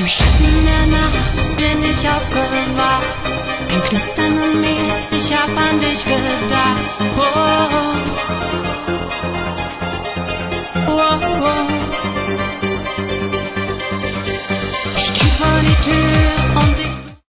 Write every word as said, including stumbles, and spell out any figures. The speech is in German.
Im Schatten der Nacht bin ich aufgewacht. Ein Knistern in mir, ich hab an dich gedacht.